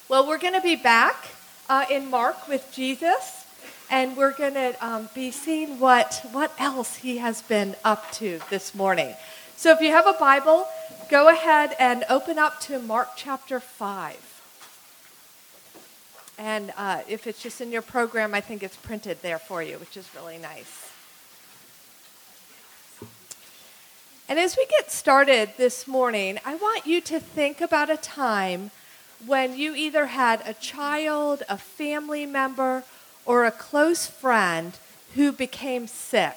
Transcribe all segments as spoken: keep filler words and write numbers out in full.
Well, we're going to be back uh, in Mark with Jesus, and we're going to um, be seeing what, what else he has been up to this morning. So if you have a Bible, go ahead and open up to Mark chapter five. And uh, if it's just in your program, I think it's printed there for you, which is really nice. And as we get started this morning, I want you to think about a time when you either had a child, a family member, or a close friend who became sick.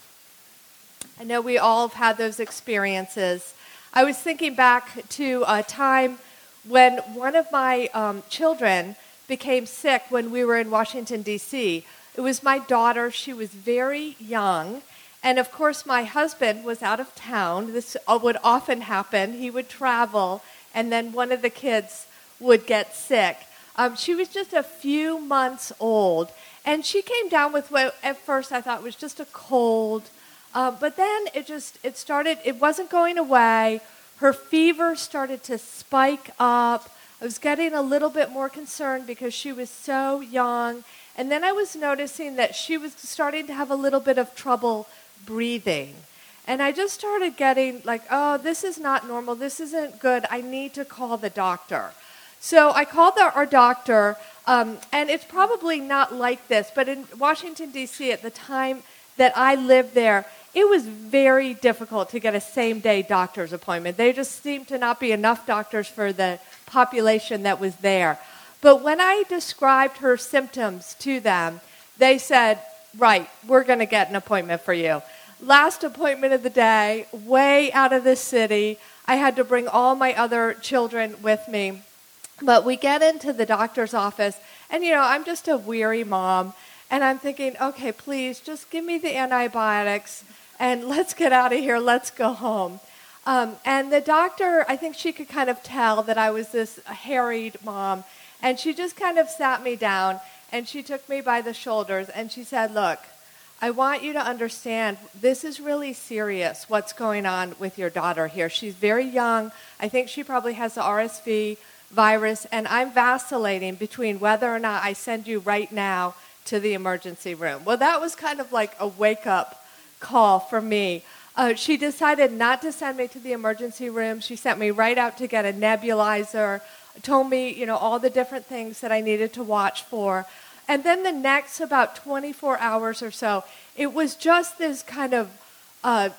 I know we all have had those experiences. I was thinking back to a time when one of my um, children became sick when we were in Washington, D C It was my daughter. She was very young. And of course, my husband was out of town. This would often happen. He would travel, and then one of the kids would get sick. Um, she was just a few months old, and she came down with what at first I thought was just a cold, uh, but then it just, it started, it wasn't going away. Her fever started to spike up. I was getting a little bit more concerned because she was so young, and then I was noticing that she was starting to have a little bit of trouble breathing. And I just started getting like, oh, this is not normal. This isn't good. I need to call the doctor. So I called the, our doctor, um, and it's probably not like this, but in Washington, D C at the time that I lived there, it was very difficult to get a same-day doctor's appointment. There just seemed to not be enough doctors for the population that was there. But when I described her symptoms to them, they said, right, we're going to get an appointment for you. Last appointment of the day, way out of the city. I had to bring all my other children with me. But we get into the doctor's office, and, you know, I'm just a weary mom, and I'm thinking, okay, please, just give me the antibiotics, and let's get out of here. Let's go home. Um, and the doctor, I think she could kind of tell that I was this harried mom, and she just kind of sat me down, and she took me by the shoulders, and she said, look, I want you to understand this is really serious, what's going on with your daughter here. She's very young. I think she probably has the R S V virus, and I'm vacillating between whether or not I send you right now to the emergency room. Well, that was kind of like a wake-up call for me. Uh, she decided not to send me to the emergency room. She sent me right out to get a nebulizer, told me, you know, all the different things that I needed to watch for. And then the next about twenty-four hours or so, it was just this kind of uh,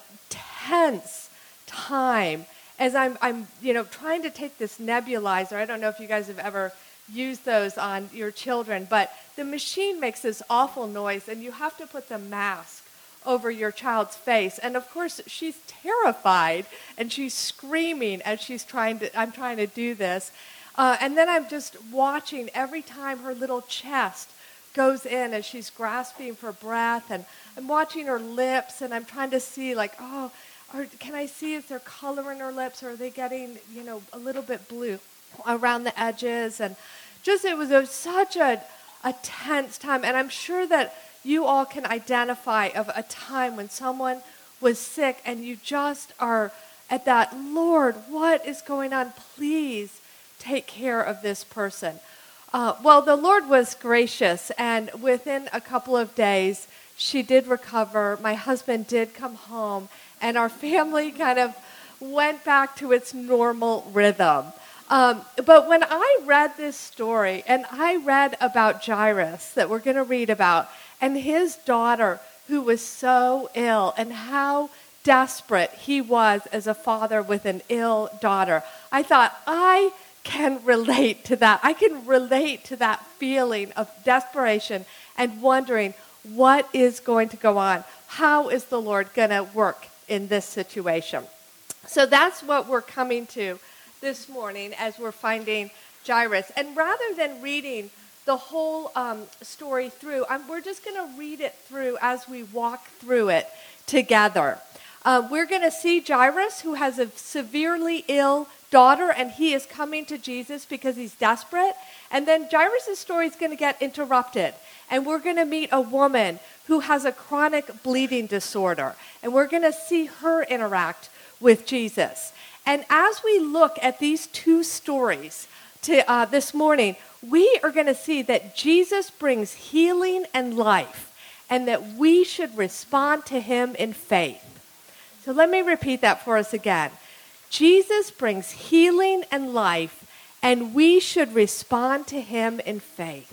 tense time as I'm, I'm, you know, trying to take this nebulizer. I don't know if you guys have ever used those on your children, but the machine makes this awful noise, and you have to put the mask over your child's face. And of course, she's terrified, and she's screaming as she's trying to, I'm trying to do this. Uh, and then I'm just watching every time her little chest goes in as she's grasping for breath, and I'm watching her lips, and I'm trying to see, like, oh, or can I see if they're color in her lips, or are they getting, you know, a little bit blue around the edges? And just, it was a, such a, a tense time. And I'm sure that you all can identify of a time when someone was sick and you just are at that, Lord, what is going on? Please take care of this person. Uh, well, the Lord was gracious, and within a couple of days, she did recover. My husband did come home, and our family kind of went back to its normal rhythm. Um, but when I read this story, and I read about Jairus that we're going to read about, and his daughter who was so ill, and how desperate he was as a father with an ill daughter, I thought, I can relate to that. I can relate to that feeling of desperation and wondering what is going to go on. How is the Lord going to work in this situation? So that's what we're coming to this morning as we're finding Jairus. And rather than reading the whole um, story through, I'm, we're just going to read it through as we walk through it together. Uh, we're going to see Jairus, who has a severely ill daughter, and he is coming to Jesus because he's desperate. And then Jairus' story is going to get interrupted, and we're going to meet a woman who has a chronic bleeding disorder, and we're going to see her interact with Jesus. And as we look at these two stories, to uh, this morning, we are going to see that Jesus brings healing and life, and that we should respond to him in faith. So let me repeat that for us again. Jesus brings healing and life, and we should respond to him in faith.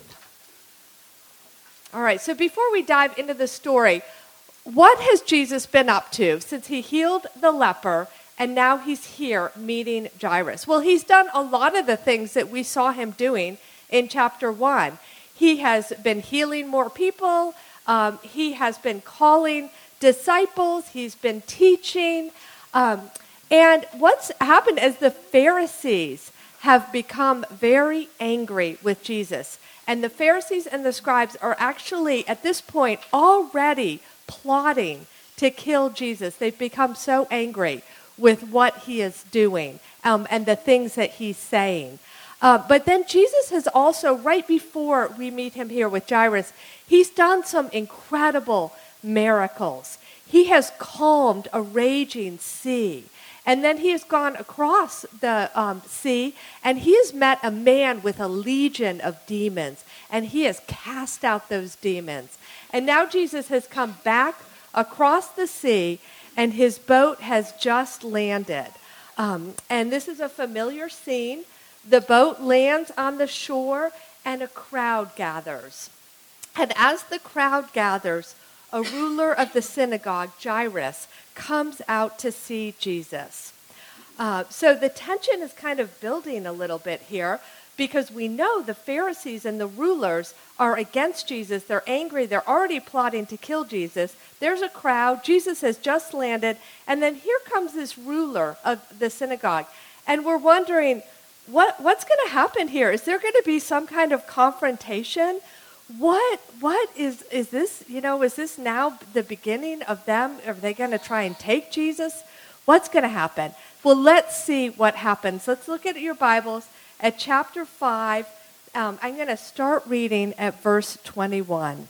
All right, so before we dive into the story, what has Jesus been up to since he healed the leper and now he's here meeting Jairus? Well, he's done a lot of the things that we saw him doing in chapter one. He has been healing more people. Um, he has been calling disciples. He's been teaching. Um, and what's happened is the Pharisees have become very angry with Jesus. And the Pharisees and the scribes are actually, at this point, already plotting to kill Jesus. They've become so angry with what he is doing um, and the things that he's saying. Uh, but then Jesus has also, right before we meet him here with Jairus, he's done some incredible miracles. He has calmed a raging sea. And then he has gone across the um, sea, and he has met a man with a legion of demons, and he has cast out those demons. And now Jesus has come back across the sea, and his boat has just landed. Um, and this is a familiar scene. The boat lands on the shore, and a crowd gathers. And as the crowd gathers, a ruler of the synagogue, Jairus, comes out to see Jesus. Uh, so the tension is kind of building a little bit here, because we know the Pharisees and the rulers are against Jesus. They're angry. They're already plotting to kill Jesus. There's a crowd. Jesus has just landed. And then here comes this ruler of the synagogue. And we're wondering, what what's going to happen here? Is there going to be some kind of confrontation? What what is is this, you know, is this now the beginning of them? Are they going to try and take Jesus? What's going to happen? Well, let's see what happens. Let's look at your Bibles at chapter five. Um, I'm going to start reading at verse twenty-one.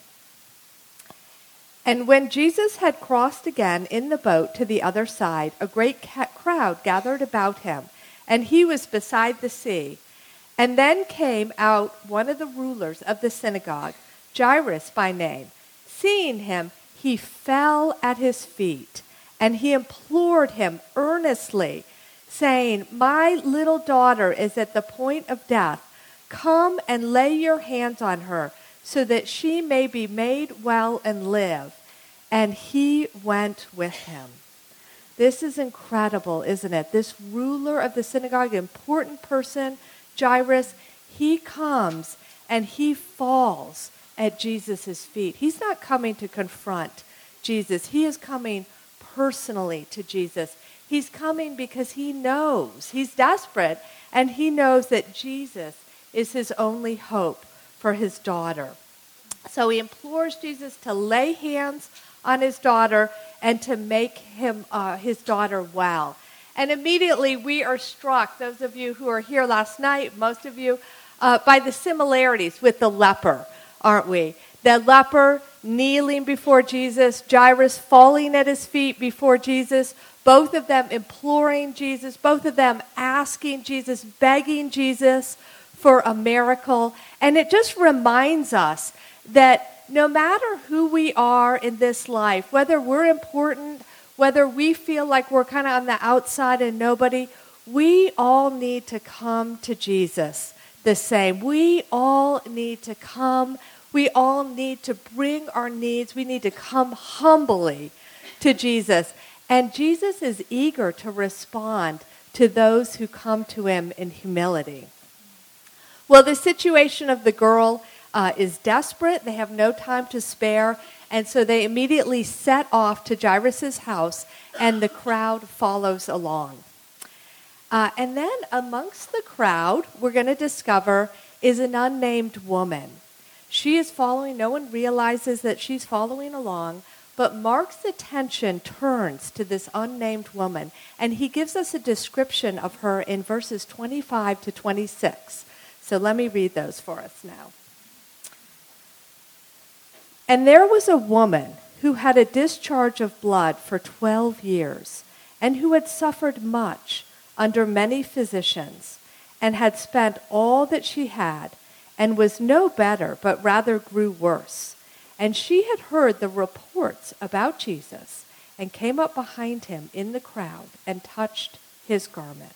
And when Jesus had crossed again in the boat to the other side, a great ca- crowd gathered about him, and he was beside the sea. And then came out one of the rulers of the synagogue, Jairus by name. Seeing him, he fell at his feet, and he implored him earnestly, saying, "My little daughter is at the point of death. Come and lay your hands on her, so that she may be made well and live." And he went with him. This is incredible, isn't it? This ruler of the synagogue, important person, Jairus, he comes and he falls at Jesus' feet. He's not coming to confront Jesus. He is coming personally to Jesus. He's coming because he knows, he's desperate, and he knows that Jesus is his only hope for his daughter. So he implores Jesus to lay hands on his daughter and to make him uh, his daughter well. And immediately we are struck, those of you who were here last night, most of you, uh, by the similarities with the leper, aren't we? The leper kneeling before Jesus, Jairus falling at his feet before Jesus, both of them imploring Jesus, both of them asking Jesus, begging Jesus for a miracle. And it just reminds us that no matter who we are in this life, whether we're important, whether we feel like we're kind of on the outside and nobody, we all need to come to Jesus the same. We all need to come. We all need to bring our needs. We need to come humbly to Jesus. And Jesus is eager to respond to those who come to him in humility. Well, the situation of the girl uh, is desperate. They have no time to spare. And so they immediately set off to Jairus' house, and the crowd follows along. Uh, and then amongst the crowd, we're going to discover, is an unnamed woman. She is following. No one realizes that she's following along, but Mark's attention turns to this unnamed woman, and he gives us a description of her in verses twenty-five to twenty-six. So let me read those for us now. And there was a woman who had a discharge of blood for twelve years, and who had suffered much under many physicians, and had spent all that she had, and was no better, but rather grew worse. And she had heard the reports about Jesus, and came up behind him in the crowd, and touched his garment.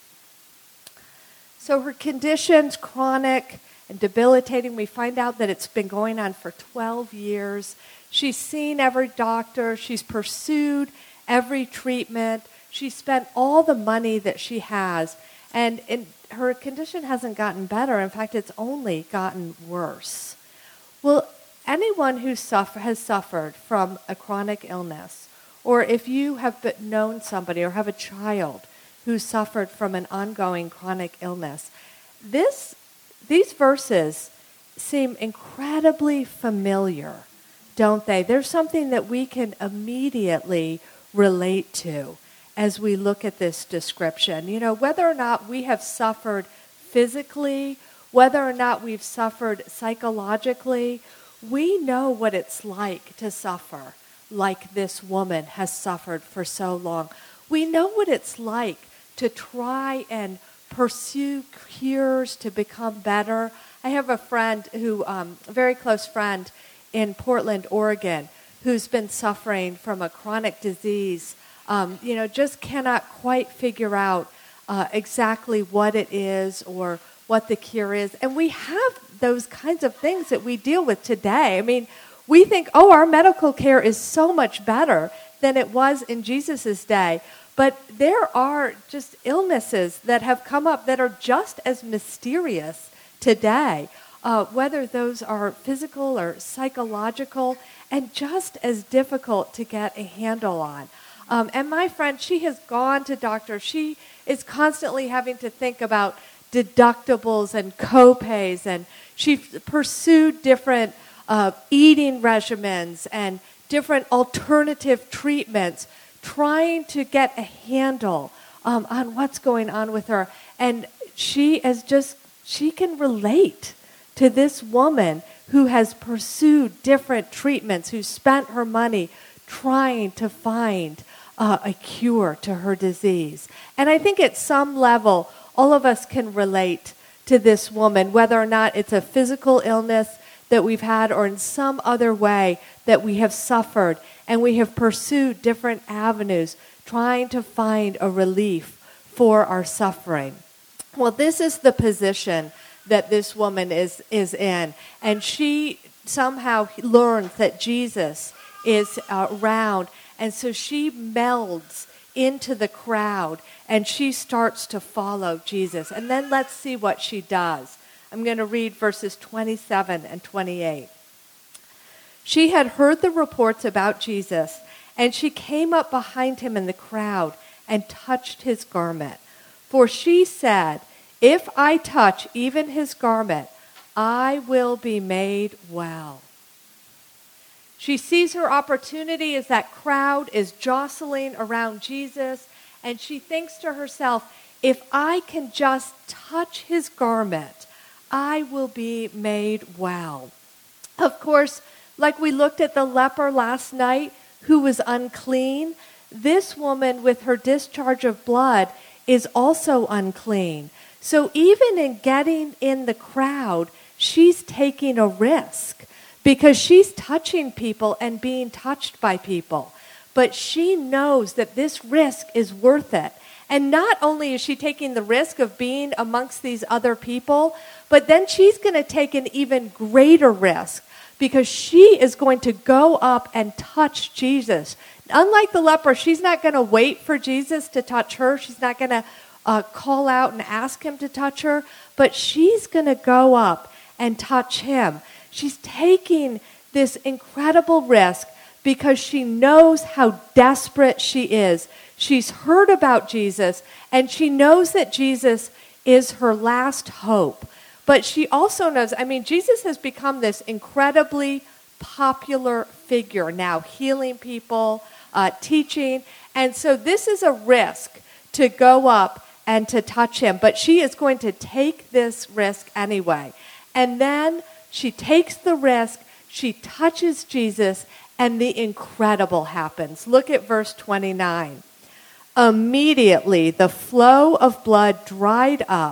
So her condition's chronic and debilitating. We find out that it's been going on for twelve years. She's seen every doctor. She's pursued every treatment. She spent all the money that she has, and in, her condition hasn't gotten better. In fact, it's only gotten worse. Well, anyone who suffer, has suffered from a chronic illness, or if you have been, known somebody or have a child who suffered from an ongoing chronic illness, this, these verses seem incredibly familiar, don't they? There's something that we can immediately relate to as we look at this description. You know, whether or not we have suffered physically, whether or not we've suffered psychologically, we know what it's like to suffer like this woman has suffered for so long. We know what it's like to try and pursue cures to become better. I have a friend who, um, a very close friend in Portland, Oregon, who's been suffering from a chronic disease, um, you know, just cannot quite figure out uh, exactly what it is or what the cure is. And we have those kinds of things that we deal with today. I mean, we think, oh, our medical care is so much better than it was in Jesus' day. But there are just illnesses that have come up that are just as mysterious today, uh, whether those are physical or psychological, and just as difficult to get a handle on. Um, and my friend, she has gone to doctors. She is constantly having to think about deductibles and co-pays, and she pursued different uh, eating regimens and different alternative treatments, trying to get a handle um, on what's going on with her. And she is just, she can relate to this woman who has pursued different treatments, who spent her money trying to find uh, a cure to her disease. And I think at some level, all of us can relate to this woman, whether or not it's a physical illness that we've had or in some other way that we have suffered, and we have pursued different avenues trying to find a relief for our suffering. Well, this is the position that this woman is, is in, and she somehow learns that Jesus is uh, around, and so she melds into the crowd, and she starts to follow Jesus. And then let's see what she does. I'm going to read verses twenty-seven and twenty-eight. She had heard the reports about Jesus, and she came up behind him in the crowd and touched his garment. For she said, "If I touch even his garment, I will be made well." She sees her opportunity as that crowd is jostling around Jesus, and she thinks to herself, if I can just touch his garment, I will be made well. Of course, like we looked at the leper last night who was unclean, this woman with her discharge of blood is also unclean. So even in getting in the crowd, she's taking a risk because she's touching people and being touched by people. But she knows that this risk is worth it. And not only is she taking the risk of being amongst these other people, but then she's going to take an even greater risk because she is going to go up and touch Jesus. Unlike the leper, she's not going to wait for Jesus to touch her. She's not going to uh, call out and ask him to touch her, but she's going to go up and touch him. She's taking this incredible risk because she knows how desperate she is. She's heard about Jesus, and she knows that Jesus is her last hope. But she also knows, I mean, Jesus has become this incredibly popular figure now, healing people, uh, teaching. And so this is a risk to go up and to touch him. But she is going to take this risk anyway. And then she takes the risk, she touches Jesus, and the incredible happens. Look at verse twenty-nine. Immediately the flow of blood dried up,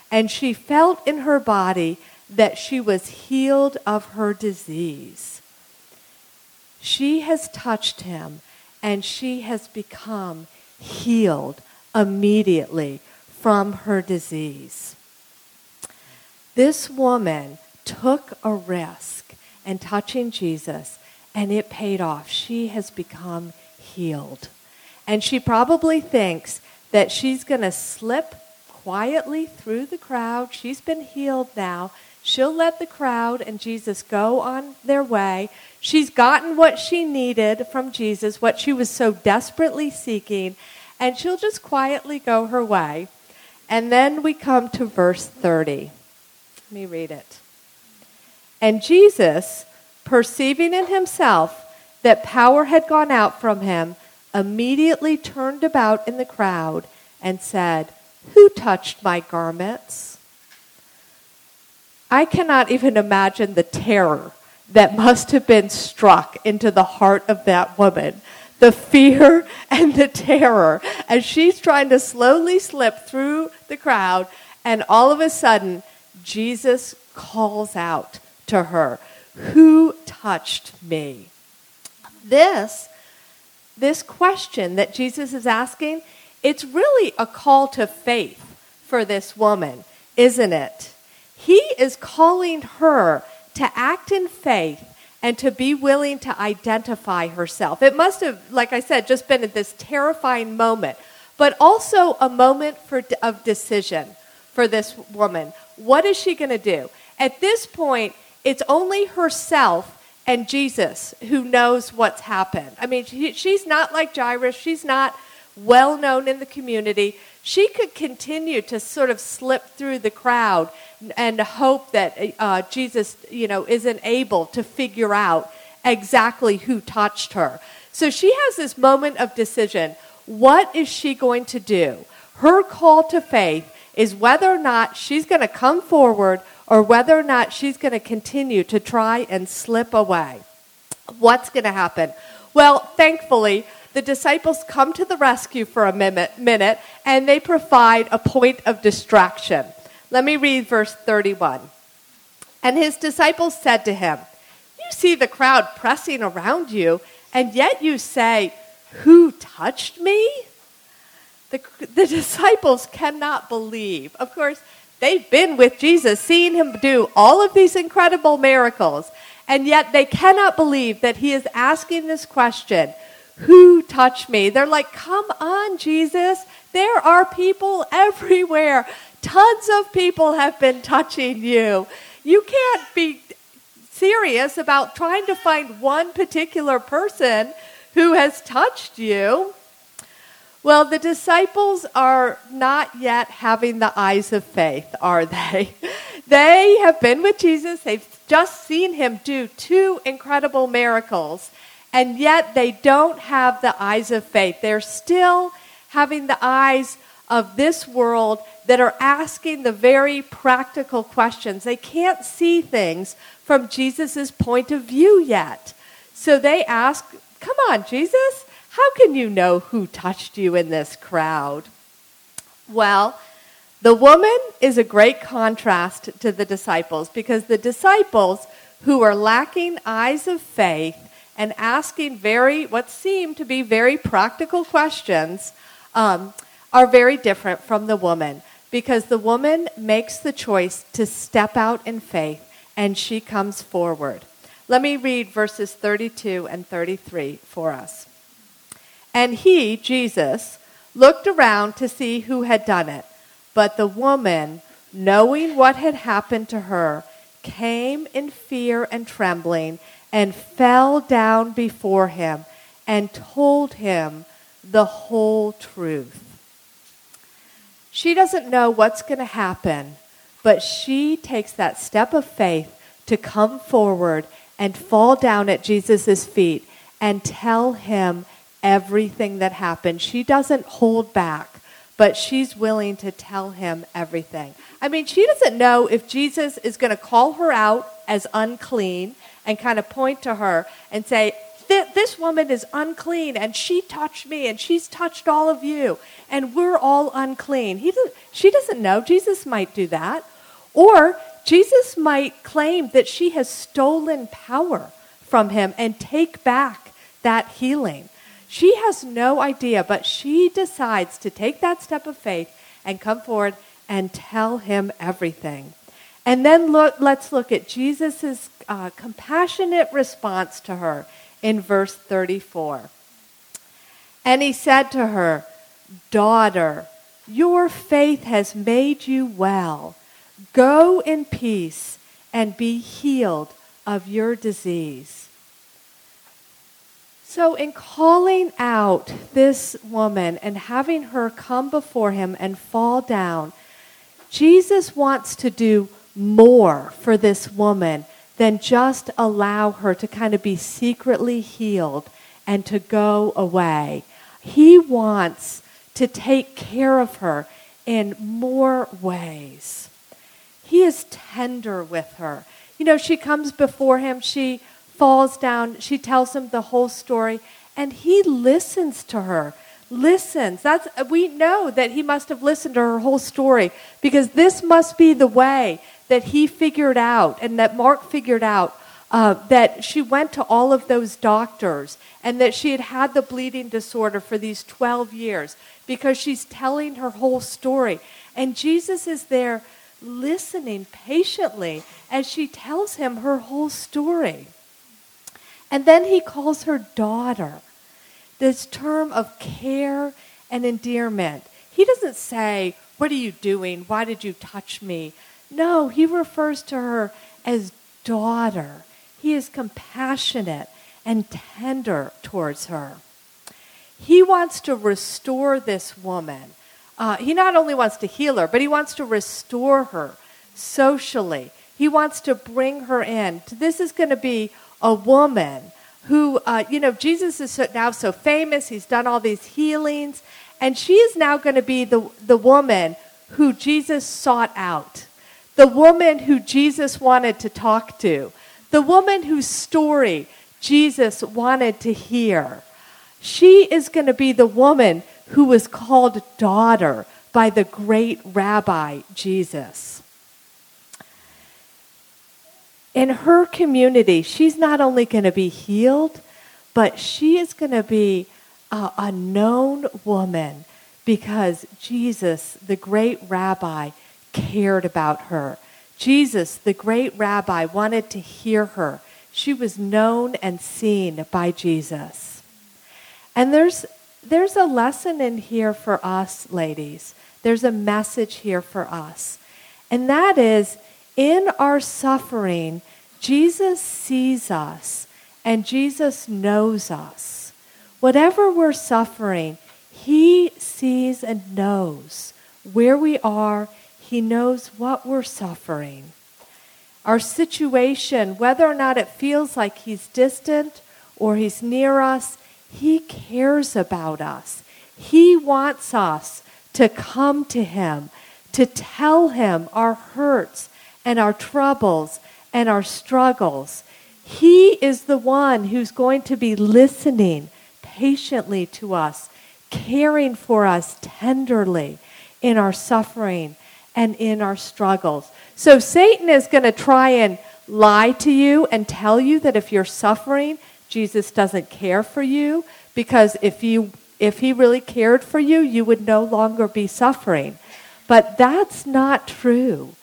and she felt in her body that she was healed of her disease. She has touched him, and she has become healed immediately from her disease. This woman took a risk in touching Jesus, and it paid off. She has become healed. And she probably thinks that she's going to slip quietly through the crowd. She's been healed now. She'll let the crowd and Jesus go on their way. She's gotten what she needed from Jesus, what she was so desperately seeking, and she'll just quietly go her way. And then we come to verse thirty. Let me read it. And Jesus, perceiving in himself that power had gone out from him, immediately turned about in the crowd and said, "Who touched my garments?" I cannot even imagine the terror that must have been struck into the heart of that woman. The fear and the terror as she's trying to slowly slip through the crowd, and all of a sudden, Jesus calls out to her, "Who touched me?" This, this question that Jesus is asking, it's really a call to faith for this woman, isn't it? He is calling her to act in faith and to be willing to identify herself. It must have, like I said, just been at this terrifying moment, but also a moment for, of decision for this woman. What is she going to do? At this point, it's only herself and Jesus who knows what's happened. I mean, she, she's not like Jairus. She's not well known in the community. She could continue to sort of slip through the crowd and hope that uh, Jesus, you know, isn't able to figure out exactly who touched her. So she has this moment of decision. What is she going to do? Her call to faith is whether or not she's going to come forward or whether or not she's going to continue to try and slip away. What's going to happen? Well, thankfully, the disciples come to the rescue for a minute, minute, and they provide a point of distraction. Let me read verse thirty-one. And his disciples said to him, "You see the crowd pressing around you, and yet you say, 'Who touched me?'" The, the disciples cannot believe. Of course, they've been with Jesus, seeing him do all of these incredible miracles, and yet they cannot believe that he is asking this question, "Who touched me?" They're like, "Come on, Jesus. There are people everywhere. Tons of people have been touching you. You can't be serious about trying to find one particular person who has touched you." Well, the disciples are not yet having the eyes of faith, are they? They have been with Jesus. They've just seen him do two incredible miracles, and yet they don't have the eyes of faith. They're still having the eyes of this world that are asking the very practical questions. They can't see things from Jesus' point of view yet. So they ask, "Come on, Jesus, how can you know who touched you in this crowd?" Well, the woman is a great contrast to the disciples, because the disciples, who are lacking eyes of faith and asking very, what seem to be very practical questions, um, are very different from the woman, because the woman makes the choice to step out in faith, and she comes forward. Let me read verses thirty-two and thirty-three for us. And he, Jesus, looked around to see who had done it. But the woman, knowing what had happened to her, came in fear and trembling and fell down before him and told him the whole truth. She doesn't know what's going to happen, but she takes that step of faith to come forward and fall down at Jesus' feet and tell him everything that happened. She doesn't hold back, but she's willing to tell him everything. I mean, she doesn't know if Jesus is going to call her out as unclean and kind of point to her and say, th- this woman is unclean, and she touched me, and she's touched all of you, and we're all unclean. He does, she doesn't know. Jesus might do that. Or Jesus might claim that she has stolen power from him and take back that healing. She has no idea, but she decides to take that step of faith and come forward and tell him everything. And then look, let's look at Jesus' uh, compassionate response to her in verse thirty-four. And he said to her, "Daughter, your faith has made you well. Go in peace and be healed of your disease." So in calling out this woman and having her come before him and fall down, Jesus wants to do more for this woman than just allow her to kind of be secretly healed and to go away. He wants to take care of her in more ways. He is tender with her. You know, she comes before him, she falls down, she tells him the whole story, and he listens to her. Listens. That's, we know that he must have listened to her whole story, because this must be the way that he figured out and that Mark figured out uh, that she went to all of those doctors and that she had had the bleeding disorder for these twelve years, because she's telling her whole story. And Jesus is there listening patiently as she tells him her whole story. And then he calls her daughter. This term of care and endearment. He doesn't say, "What are you doing? Why did you touch me?" No, he refers to her as daughter. He is compassionate and tender towards her. He wants to restore this woman. Uh, he not only wants to heal her, but he wants to restore her socially. He wants to bring her in. This is going to be a woman who, uh, you know, Jesus is so, now so famous. He's done all these healings. And she is now going to be the, the woman who Jesus sought out. The woman who Jesus wanted to talk to. The woman whose story Jesus wanted to hear. She is going to be the woman who was called daughter by the great Rabbi Jesus. In her community, she's not only going to be healed, but she is going to be a, a known woman because Jesus, the great rabbi, cared about her. Jesus, the great rabbi, wanted to hear her. She was known and seen by Jesus. And there's there's a lesson in here for us, ladies. There's a message here for us. And that is, in our suffering, Jesus sees us and Jesus knows us. Whatever we're suffering, he sees and knows where we are. He knows what we're suffering. Our situation, whether or not it feels like he's distant or he's near us, he cares about us. He wants us to come to him, to tell him our hurts and our troubles and our struggles. He is the one who's going to be listening patiently to us, caring for us tenderly in our suffering and in our struggles. So Satan is going to try and lie to you and tell you that if you're suffering, Jesus doesn't care for you, because if you if he really cared for you, you would no longer be suffering. But that's not true.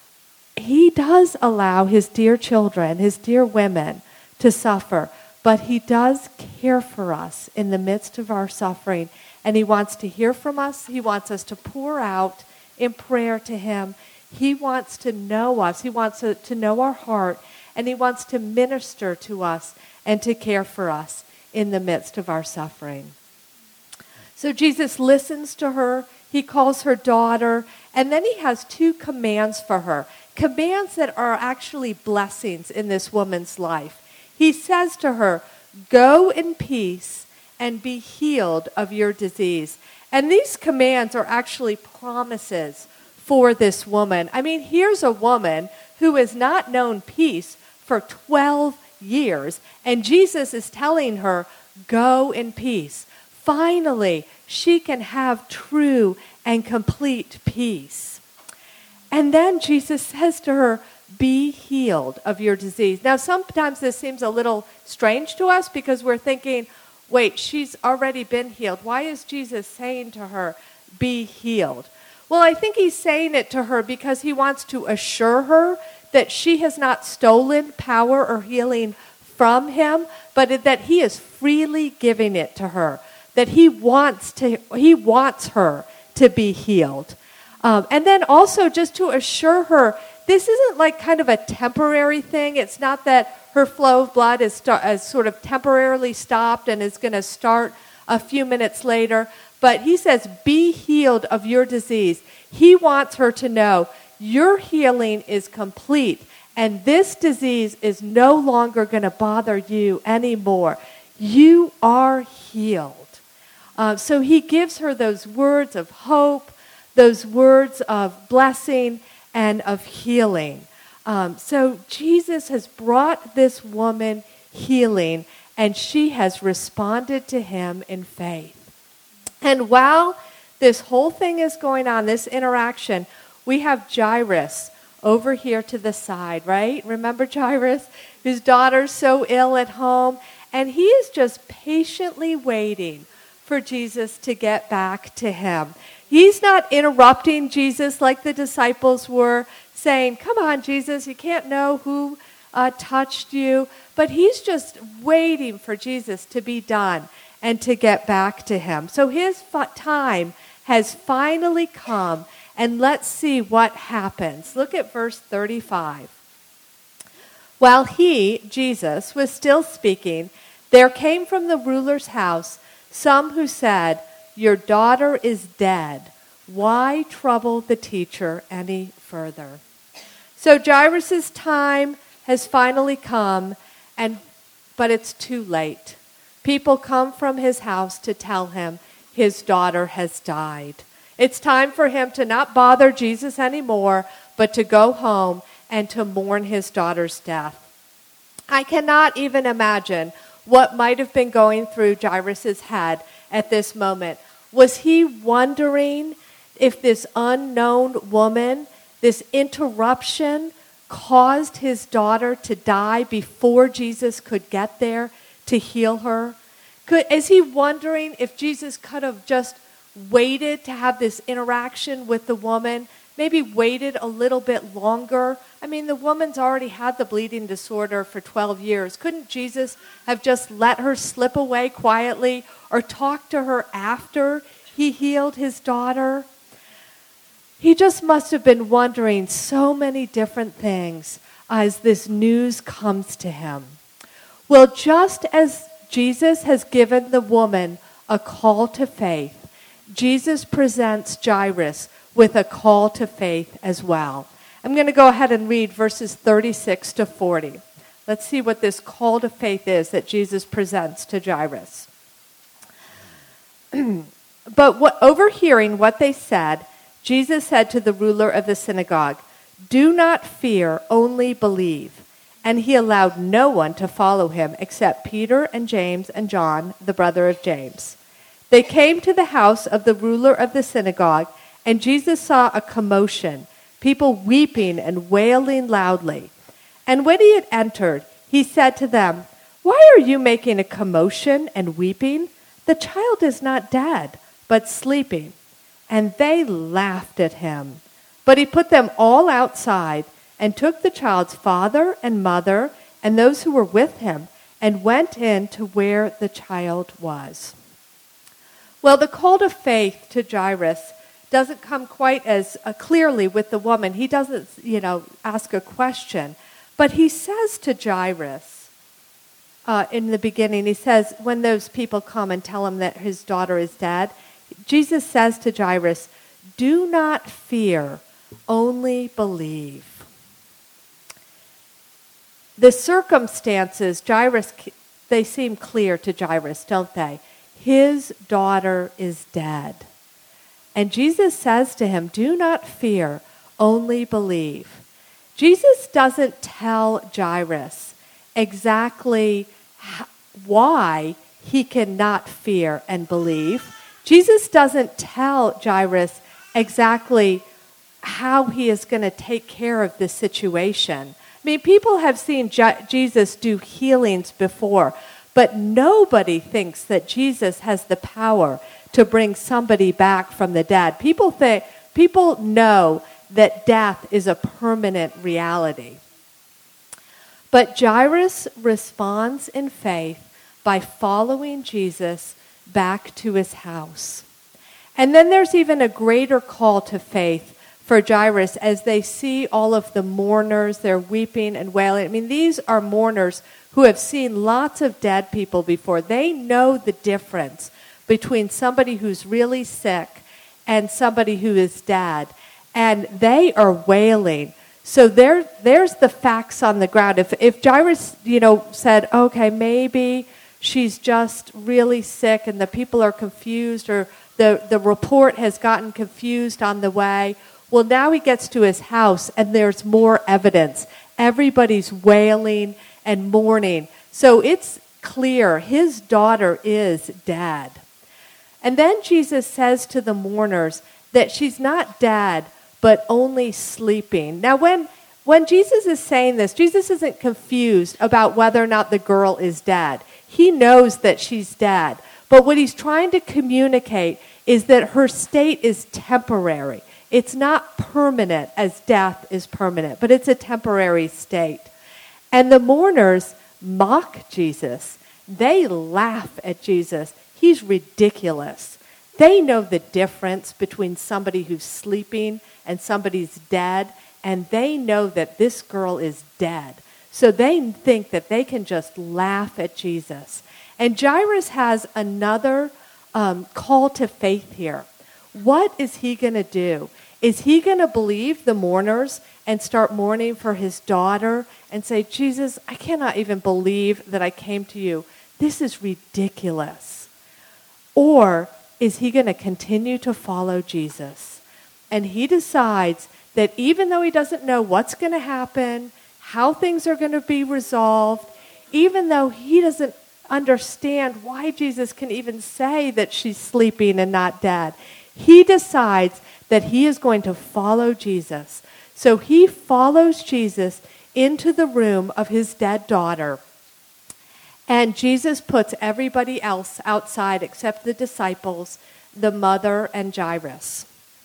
He does allow his dear children, his dear women, to suffer, but he does care for us in the midst of our suffering, and he wants to hear from us. He wants us to pour out in prayer to him. He wants to know us. He wants to, to know our heart, and he wants to minister to us and to care for us in the midst of our suffering. So Jesus listens to her. He calls her daughter, and then he has two commands for her, commands that are actually blessings in this woman's life. He says to her, "Go in peace and be healed of your disease." And these commands are actually promises for this woman. I mean, here's a woman who has not known peace for twelve years. And Jesus is telling her, go in peace. Finally, she can have true and complete peace. And then Jesus says to her, be healed of your disease. Now, sometimes this seems a little strange to us because we're thinking, wait, she's already been healed. Why is Jesus saying to her, be healed? Well, I think he's saying it to her because he wants to assure her that she has not stolen power or healing from him, but that he is freely giving it to her, that he wants to, he wants her to be healed. Um, and then also just to assure her, this isn't like kind of a temporary thing. It's not that her flow of blood is, st- is sort of temporarily stopped and is going to start a few minutes later. But he says, be healed of your disease. He wants her to know your healing is complete, and this disease is no longer going to bother you anymore. You are healed. Uh, so he gives her those words of hope, those words of blessing and of healing. Um, so Jesus has brought this woman healing, and she has responded to him in faith. And while this whole thing is going on, this interaction, we have Jairus over here to the side, right? Remember Jairus? His daughter's so ill at home, and he is just patiently waiting for Jesus to get back to him. He's not interrupting Jesus like the disciples were, saying, come on, Jesus, you can't know who uh, touched you. But he's just waiting for Jesus to be done and to get back to him. So his f- time has finally come, and let's see what happens. Look at verse thirty-five. While he, Jesus, was still speaking, there came from the ruler's house some who said, your daughter is dead. Why trouble the teacher any further? So Jairus' time has finally come, and but it's too late. People come from his house to tell him his daughter has died. It's time for him to not bother Jesus anymore, but to go home and to mourn his daughter's death. I cannot even imagine what might have been going through Jairus' head at this moment. Was he wondering if this unknown woman, this interruption, caused his daughter to die before Jesus could get there to heal her? Could, is he wondering if Jesus could have just waited to have this interaction with the woman, maybe waited a little bit longer? I mean, the woman's already had the bleeding disorder for twelve years. Couldn't Jesus have just let her slip away quietly or talk to her after he healed his daughter? He just must have been wondering so many different things as this news comes to him. Well, just as Jesus has given the woman a call to faith, Jesus presents Jairus with a call to faith as well. I'm going to go ahead and read verses thirty-six to forty. Let's see what this call to faith is that Jesus presents to Jairus. But what, overhearing what they said, Jesus said to the ruler of the synagogue, do not fear, only believe. And he allowed no one to follow him except Peter and James and John, the brother of James. They came to the house of the ruler of the synagogue, and Jesus saw a commotion, people weeping and wailing loudly. And when he had entered, he said to them, why are you making a commotion and weeping? The child is not dead, but sleeping. And they laughed at him. But he put them all outside and took the child's father and mother and those who were with him and went in to where the child was. Well, the call to faith to Jairus doesn't come quite as uh, clearly with the woman. He doesn't, you know, ask a question. But he says to Jairus uh, in the beginning, he says, when those people come and tell him that his daughter is dead, Jesus says to Jairus, do not fear, only believe. The circumstances, Jairus, they seem clear to Jairus, don't they? His daughter is dead. And Jesus says to him, do not fear, only believe. Jesus doesn't tell Jairus exactly h- why he cannot fear and believe. Jesus doesn't tell Jairus exactly how he is going to take care of this situation. I mean, people have seen Je- Jesus do healings before, but nobody thinks that Jesus has the power to bring somebody back from the dead. People think, people know that death is a permanent reality. But Jairus responds in faith by following Jesus back to his house. And then there's even a greater call to faith for Jairus as they see all of the mourners. They're weeping and wailing. I mean, these are mourners who have seen lots of dead people before. They know the difference between somebody who's really sick and somebody who is dead. And they are wailing. So there, there's the facts on the ground. If, if Jairus, you know, said, okay, maybe she's just really sick and the people are confused, or the, the report has gotten confused on the way. Well, now he gets to his house and there's more evidence. Everybody's wailing and mourning. So it's clear his daughter is dead. And then Jesus says to the mourners that she's not dead, but only sleeping. Now, when, when Jesus is saying this, Jesus isn't confused about whether or not the girl is dead. He knows that she's dead. But what he's trying to communicate is that her state is temporary. It's not permanent as death is permanent, but it's a temporary state. And the mourners mock Jesus. They laugh at Jesus. He's ridiculous. They know the difference between somebody who's sleeping and somebody's dead, and they know that this girl is dead. So they think that they can just laugh at Jesus. And Jairus has another um, call to faith here. What is he going to do? Is he going to believe the mourners and start mourning for his daughter and say, Jesus, I cannot even believe that I came to you. This is ridiculous. Or is he going to continue to follow Jesus? And he decides that even though he doesn't know what's going to happen, how things are going to be resolved, even though he doesn't understand why Jesus can even say that she's sleeping and not dead, he decides that he is going to follow Jesus. So he follows Jesus into the room of his dead daughter. And Jesus puts everybody else outside except the disciples, the mother, and Jairus.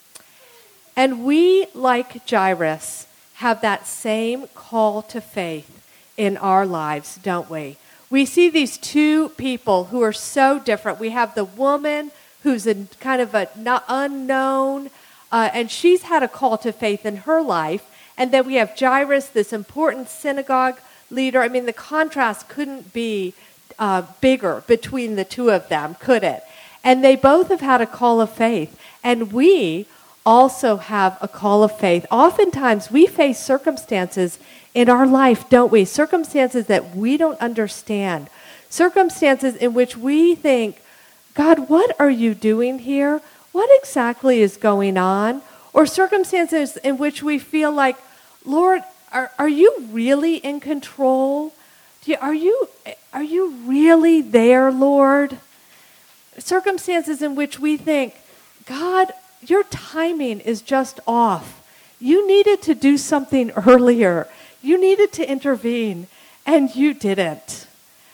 And we, like Jairus, have that same call to faith in our lives, don't we? We see these two people who are so different. We have the woman who's a kind of a not unknown, uh, and she's had a call to faith in her life. And then we have Jairus, this important synagogue leader. I mean, the contrast couldn't be uh, bigger between the two of them, could it? And they both have had a call of faith. And we also have a call of faith. Oftentimes, we face circumstances in our life, don't we? Circumstances that we don't understand. Circumstances in which we think, God, what are you doing here? What exactly is going on? Or circumstances in which we feel like, Lord, are, are you really in control? Do you, are you are you really there, Lord? Circumstances in which we think, God, your timing is just off. You needed to do something earlier. You needed to intervene, and you didn't.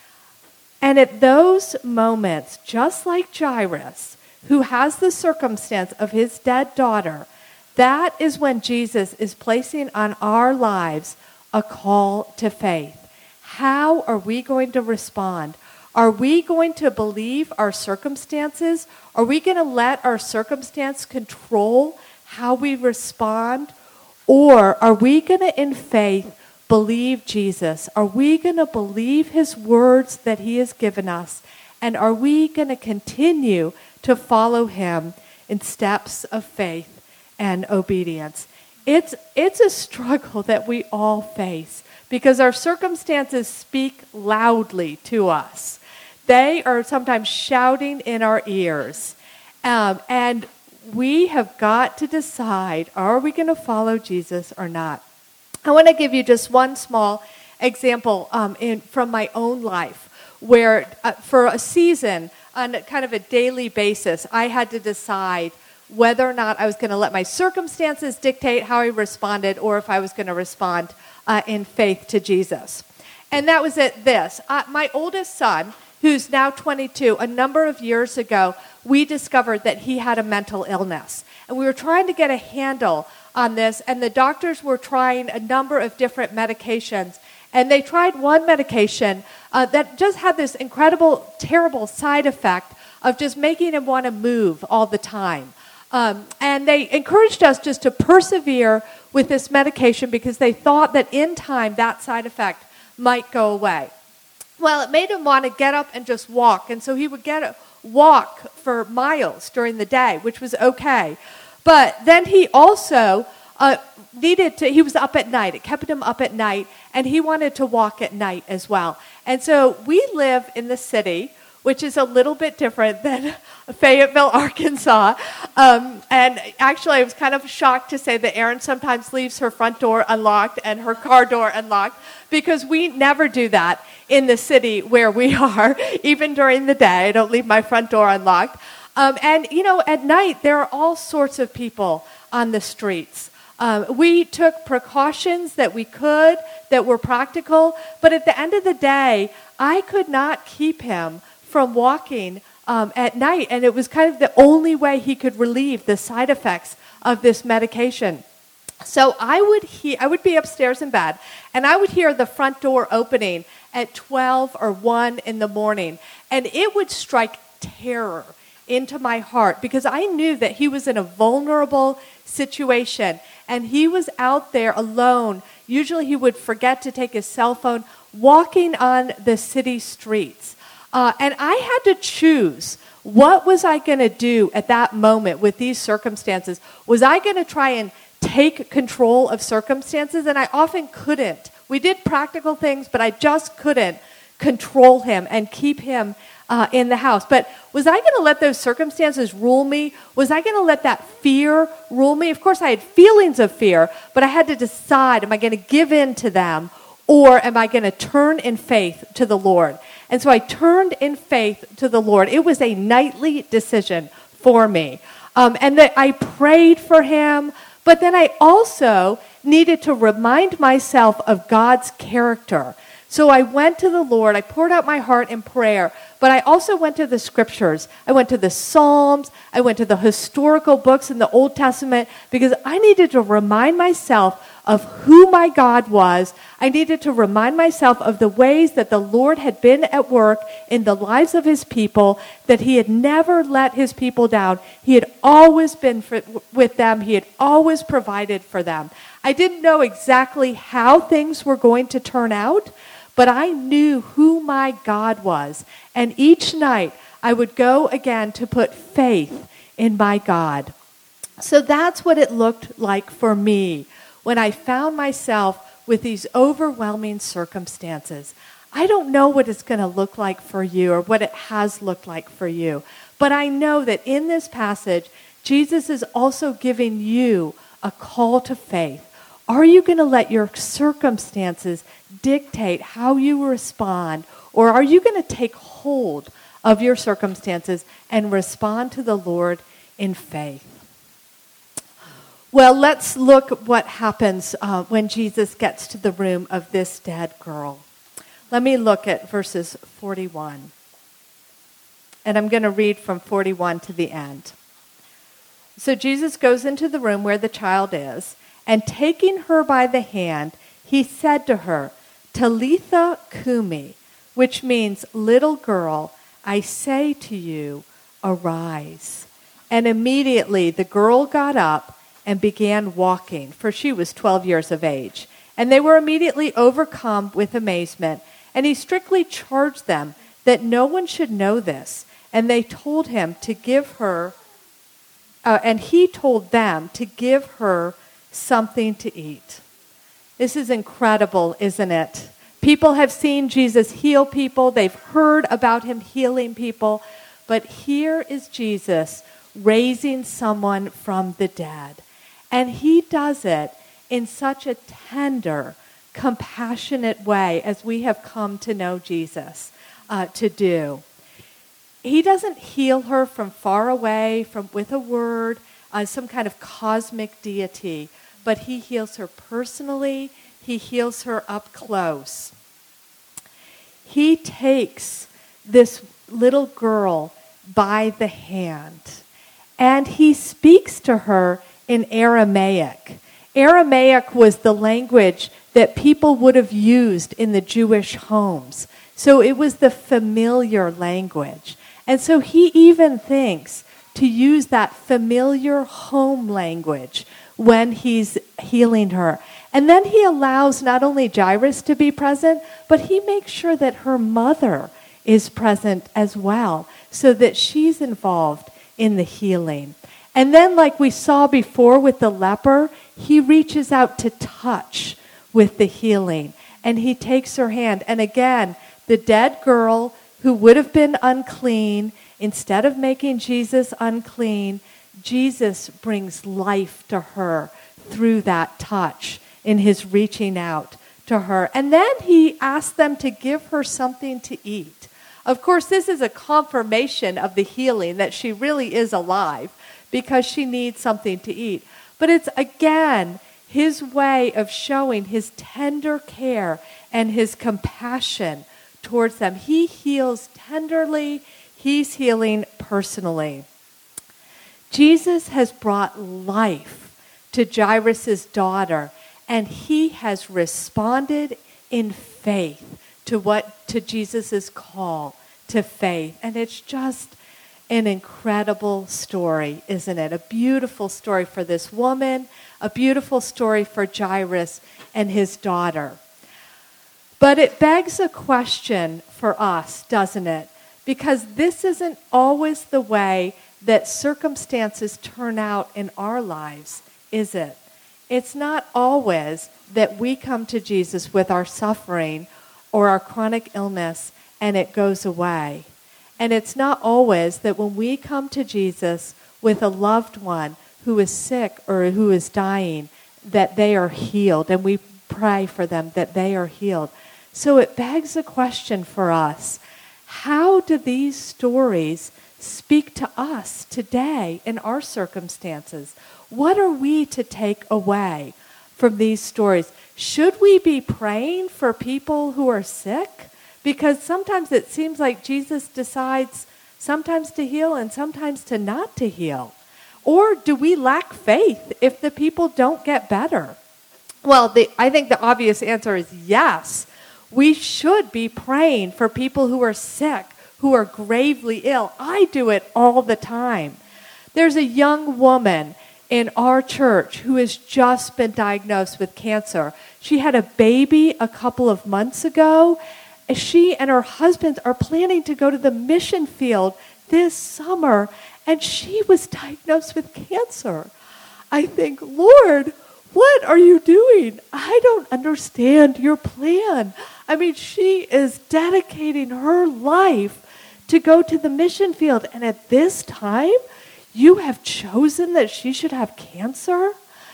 And at those moments, just like Jairus, who has the circumstance of his dead daughter, that is when Jesus is placing on our lives a call to faith. How are we going to respond? Are we going to believe our circumstances? Are we going to let our circumstance control how we respond? Or are we going to, in faith, believe Jesus? Are we going to believe his words that he has given us? And are we going to continue to follow him in steps of faith and obedience? It's, it's a struggle that we all face because our circumstances speak loudly to us. They are sometimes shouting in our ears. Um, and we have got to decide, are we going to follow Jesus or not? I want to give you just one small example um, in, from my own life where uh, for a season, on kind of a daily basis, I had to decide whether or not I was going to let my circumstances dictate how I responded or if I was going to respond uh, in faith to Jesus. And that was it this. Uh, my oldest son, who's now twenty-two, a number of years ago, we discovered that he had a mental illness. And we were trying to get a handle on this, and the doctors were trying a number of different medications. And they tried one medication uh, that just had this incredible, terrible side effect of just making him want to move all the time. Um, and they encouraged us just to persevere with this medication because they thought that in time that side effect might go away. Well, it made him want to get up and just walk. And so he would get a walk for miles during the day, which was okay. But then he also uh, needed to, he was up at night. It kept him up at night, and he wanted to walk at night as well. And so we live in the city, which is a little bit different than Fayetteville, Arkansas. Um, and actually, I was kind of shocked to say that Erin sometimes leaves her front door unlocked and her car door unlocked, because we never do that in the city where we are, even during the day. I don't leave my front door unlocked. Um, and, you know, at night, there are all sorts of people on the streets. Um, we took precautions that we could, that were practical, but at the end of the day, I could not keep him from walking um, at night, and it was kind of the only way he could relieve the side effects of this medication. So I would he- I would be upstairs in bed, and I would hear the front door opening at twelve or one in the morning, and it would strike terror into my heart because I knew that he was in a vulnerable situation, and he was out there alone. Usually he would forget to take his cell phone, walking on the city streets. Uh, and I had to choose, what was I going to do at that moment with these circumstances? Was I going to try and take control of circumstances? And I often couldn't. We did practical things, but I just couldn't control him and keep him uh, in the house. But was I going to let those circumstances rule me? Was I going to let that fear rule me? Of course, I had feelings of fear, but I had to decide, am I going to give in to them, or am I going to turn in faith to the Lord? And so I turned in faith to the Lord. It was a nightly decision for me. Um, and that I prayed for him, but then I also needed to remind myself of God's character. So I went to the Lord, I poured out my heart in prayer, but I also went to the scriptures. I went to the Psalms, I went to the historical books in the Old Testament, because I needed to remind myself of who my God was. I needed to remind myself of the ways that the Lord had been at work in the lives of his people, that he had never let his people down. He had always been for, with them. He had always provided for them. I didn't know exactly how things were going to turn out, but I knew who my God was. And each night I would go again to put faith in my God. So that's what it looked like for me when I found myself with these overwhelming circumstances. I don't know what it's going to look like for you or what it has looked like for you, but I know that in this passage, Jesus is also giving you a call to faith. Are you going to let your circumstances dictate how you respond, or are you going to take hold of your circumstances and respond to the Lord in faith? Well, let's look what happens uh, when Jesus gets to the room of this dead girl. Let me look at verses forty-one. And I'm going to read from forty-one to the end. So Jesus goes into the room where the child is, and taking her by the hand, he said to her, Talitha Kumi, which means, little girl, I say to you, arise. And immediately the girl got up and began walking, for she was twelve years of age. And they were immediately overcome with amazement. And he strictly charged them that no one should know this. And they told him to give her, uh, and he told them to give her something to eat. This is incredible, isn't it? People have seen Jesus heal people. They've heard about him healing people. But here is Jesus raising someone from the dead. And he does it in such a tender, compassionate way as we have come to know Jesus uh, to do. He doesn't heal her from far away, from with a word, uh, some kind of cosmic deity, but he heals her personally. He heals her up close. He takes this little girl by the hand, and he speaks to her in Aramaic. Aramaic was the language that people would have used in the Jewish homes. So it was the familiar language. And so he even thinks to use that familiar home language when he's healing her. And then he allows not only Jairus to be present, but he makes sure that her mother is present as well, so that she's involved in the healing. And then, like we saw before with the leper, he reaches out to touch with the healing. And he takes her hand. And again, the dead girl who would have been unclean, instead of making Jesus unclean, Jesus brings life to her through that touch in his reaching out to her. And then he asks them to give her something to eat. Of course, this is a confirmation of the healing, that she really is alive because she needs something to eat. But it's, again, his way of showing his tender care and his compassion towards them. He heals tenderly. He's healing personally. Jesus has brought life to Jairus' daughter, and he has responded in faith to what to Jesus' call to faith. And it's just an incredible story, isn't it? A beautiful story for this woman, a beautiful story for Jairus and his daughter. But it begs a question for us, doesn't it? Because this isn't always the way that circumstances turn out in our lives, is it? It's not always that we come to Jesus with our suffering or our chronic illness and it goes away. And it's not always that when we come to Jesus with a loved one who is sick or who is dying, that they are healed, and we pray for them that they are healed. So it begs a question for us. How do these stories speak to us today in our circumstances? What are we to take away from these stories? Should we be praying for people who are sick? Because sometimes it seems like Jesus decides sometimes to heal and sometimes to not to heal. Or do we lack faith if the people don't get better? Well, the, I think the obvious answer is yes. We should be praying for people who are sick, who are gravely ill. I do it all the time. There's a young woman in our church who has just been diagnosed with cancer. She had a baby a couple of months ago. She and her husband are planning to go to the mission field this summer, and she was diagnosed with cancer. I think, Lord, what are you doing? I don't understand your plan. I mean, she is dedicating her life to go to the mission field, and at this time, you have chosen that she should have cancer?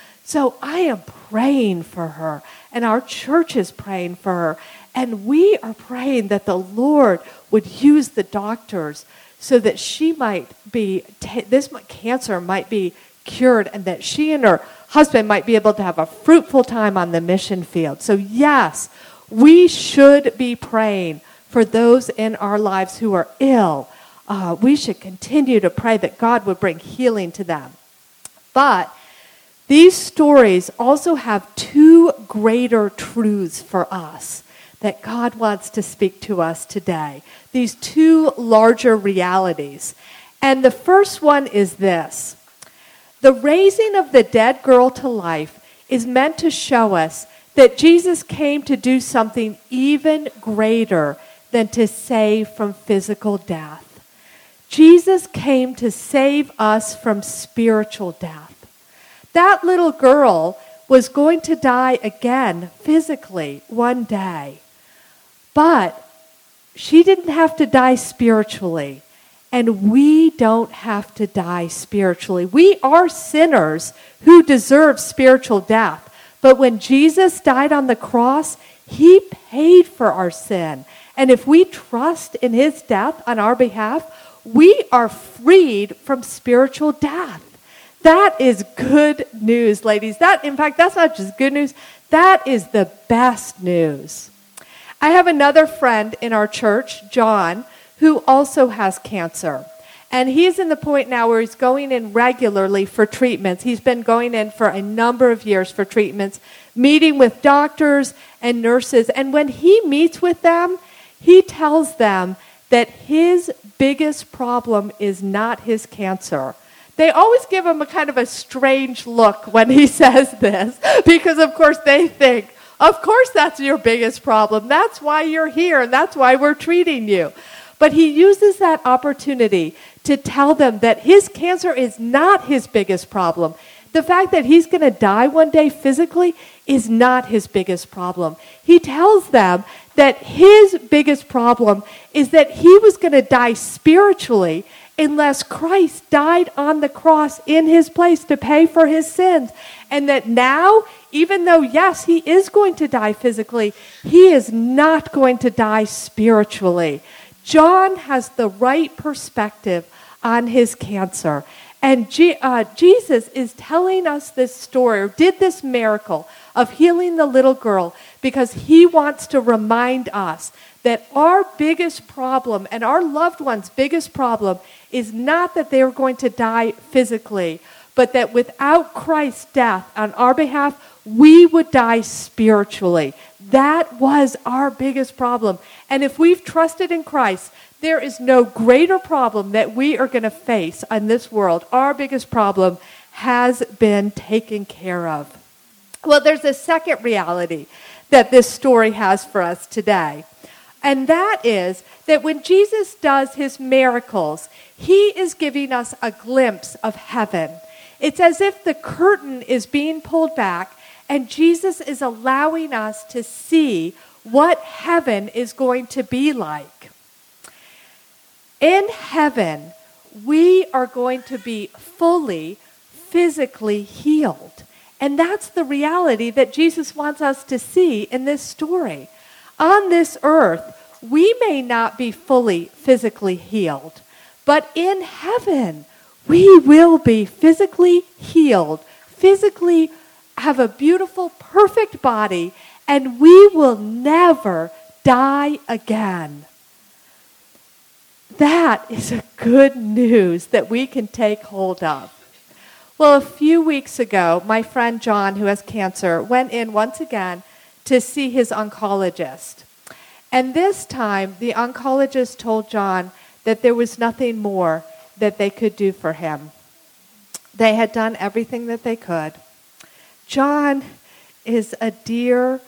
So I am praying for her, and our church is praying for her, and we are praying that the Lord would use the doctors so that she might be, this cancer might be cured, and that she and her husband might be able to have a fruitful time on the mission field. So yes, we should be praying for those in our lives who are ill. Uh, we should continue to pray that God would bring healing to them. But these stories also have two greater truths for us that God wants to speak to us today. These two larger realities. And the first one is this. The raising of the dead girl to life is meant to show us that Jesus came to do something even greater than to save from physical death. Jesus came to save us from spiritual death. That little girl was going to die again physically one day. But she didn't have to die spiritually. And we don't have to die spiritually. We are sinners who deserve spiritual death. But when Jesus died on the cross, he paid for our sin. And if we trust in his death on our behalf, we are freed from spiritual death. That is good news, ladies. That, in fact, that's not just good news. That is the best news. I have another friend in our church, John, who also has cancer. And he's in the point now where he's going in regularly for treatments. He's been going in for a number of years for treatments, meeting with doctors and nurses. And when he meets with them, he tells them that his biggest problem is not his cancer. They always give him a kind of a strange look when he says this, because of course they think, of course that's your biggest problem. That's why you're here, and that's why we're treating you. But he uses that opportunity to tell them that his cancer is not his biggest problem. The fact that he's going to die one day physically is not his biggest problem. He tells them that his biggest problem is that he was going to die spiritually unless Christ died on the cross in his place to pay for his sins. And that now, even though, yes, he is going to die physically, he is not going to die spiritually. John has the right perspective on his cancer. And G- uh, Jesus is telling us this story, or did this miracle of healing the little girl, because he wants to remind us that our biggest problem and our loved ones' biggest problem is not that they are going to die physically, but that without Christ's death on our behalf, we would die spiritually. That was our biggest problem. And if we've trusted in Christ, there is no greater problem that we are going to face on this world. Our biggest problem has been taken care of. Well, there's a second reality that this story has for us today. And that is that when Jesus does his miracles, he is giving us a glimpse of heaven. It's as if the curtain is being pulled back and Jesus is allowing us to see what heaven is going to be like. In heaven, we are going to be fully physically healed. And that's the reality that Jesus wants us to see in this story. On this earth, we may not be fully physically healed, but in heaven, we will be physically healed, physically have a beautiful, perfect body, and we will never die again. That is a good news that we can take hold of. Well, a few weeks ago, my friend John, who has cancer, went in once again to see his oncologist. And this time, the oncologist told John that there was nothing more that they could do for him. They had done everything that they could. John is a dear,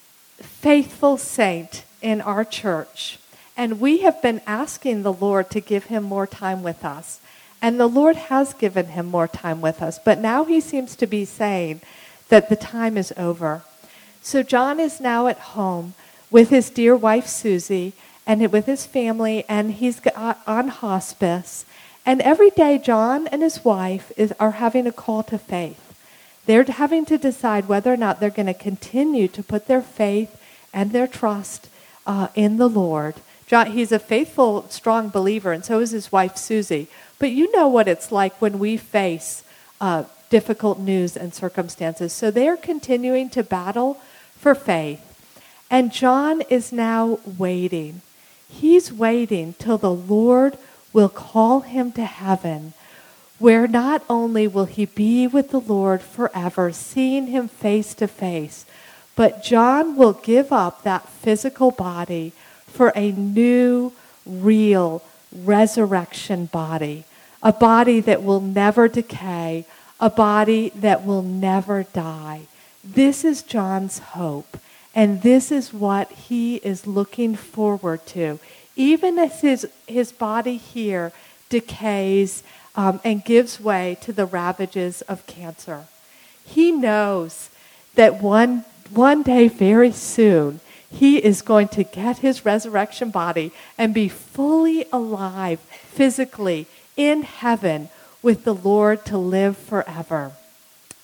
faithful saint in our church. And we have been asking the Lord to give him more time with us. And the Lord has given him more time with us. But now he seems to be saying that the time is over. So John is now at home with his dear wife, Susie, and with his family, and he's on hospice. And every day, John and his wife is, are having a call to faith. They're having to decide whether or not they're going to continue to put their faith and their trust uh, in the Lord. John, he's a faithful, strong believer, and so is his wife, Susie. But you know what it's like when we face uh, difficult news and circumstances. So they're continuing to battle for faith. And John is now waiting. He's waiting till the Lord will call him to heaven, where not only will he be with the Lord forever, seeing him face to face, but John will give up that physical body for a new, real resurrection body, a body that will never decay, a body that will never die. This is John's hope, and this is what he is looking forward to. Even as his, his body here decays um, and gives way to the ravages of cancer, he knows that one, one day very soon, he is going to get his resurrection body and be fully alive physically in heaven with the Lord to live forever.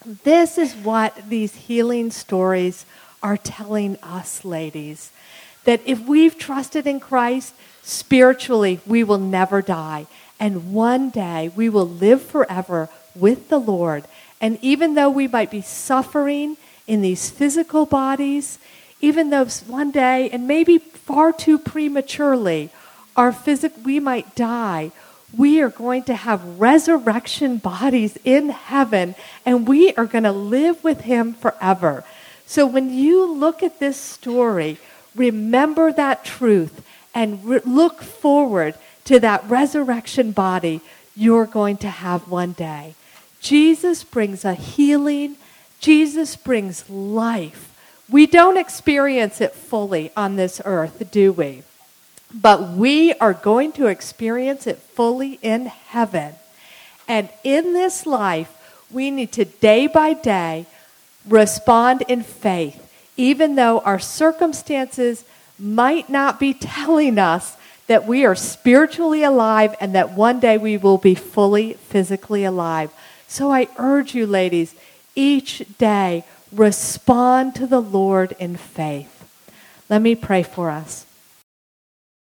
This is what these healing stories are telling us, ladies. That if we've trusted in Christ, spiritually, we will never die. And one day, we will live forever with the Lord. And even though we might be suffering in these physical bodies, even though one day, and maybe far too prematurely, our physic we might die, we are going to have resurrection bodies in heaven, and we are going to live with him forever. So when you look at this story, remember that truth and re- look forward to that resurrection body you're going to have one day. Jesus brings a healing. Jesus brings life. We don't experience it fully on this earth, do we? But we are going to experience it fully in heaven. And in this life, we need to day by day respond in faith, even though our circumstances might not be telling us that we are spiritually alive and that one day we will be fully physically alive. So I urge you, ladies, each day respond to the Lord in faith. Let me pray for us.